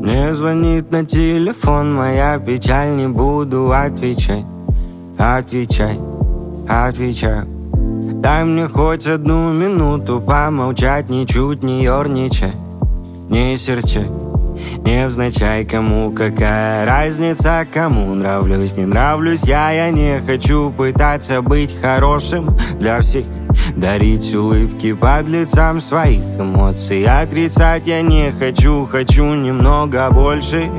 Мне звонит на телефон моя печаль, не буду отвечать. Отвечай, отвечай. Дай мне хоть одну минуту помолчать, ничуть не ерничай, не серчай. Невзначай, кому какая разница, кому нравлюсь, не нравлюсь я не хочу пытаться быть хорошим для всех, дарить улыбки под лицам своих эмоций. Отрицать я не хочу, хочу немного больше.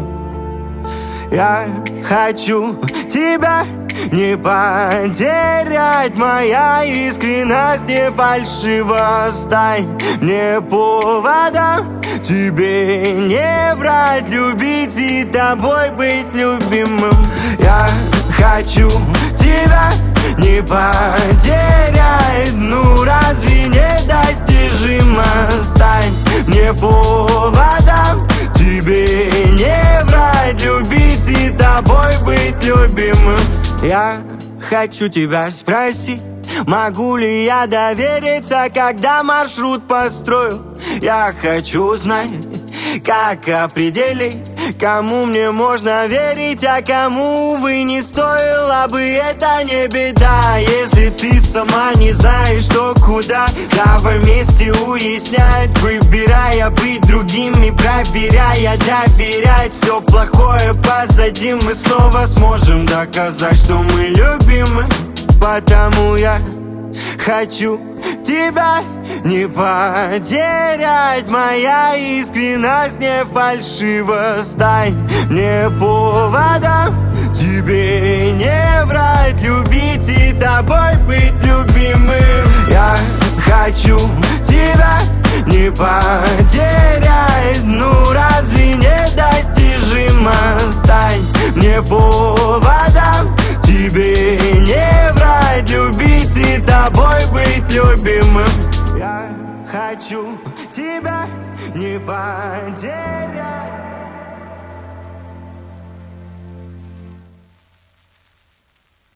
Я хочу тебя не потерять, моя искренность не фальшива. Стань мне поводом, тебе не врать, любить и тобой быть любимым. Я хочу тебя не потерять, ну разве недостижимо? Стань мне поводом, тебе не врать, любить и тобой быть любимым. Я хочу тебя спросить, могу ли я довериться, когда маршрут построю? Я хочу знать, как определить, кому мне можно верить, а кому, увы, не стоило бы. Это не беда, если ты сама не знаешь, что куда. Давай вместе уяснять, выбирая быть другими, проверяя, доверять. Все плохое позади, мы снова сможем доказать, что мы любимы. Потому я хочу тебя не потерять, моя искренность не фальшива. Стань мне поводом, тебе не врать, любить и тобой быть любимым. Я хочу тебя не потерять, ну разве недостижимо? Стань мне поводом, тебе не врать, любить и тобой быть любимым. Я хочу тебя не потерять.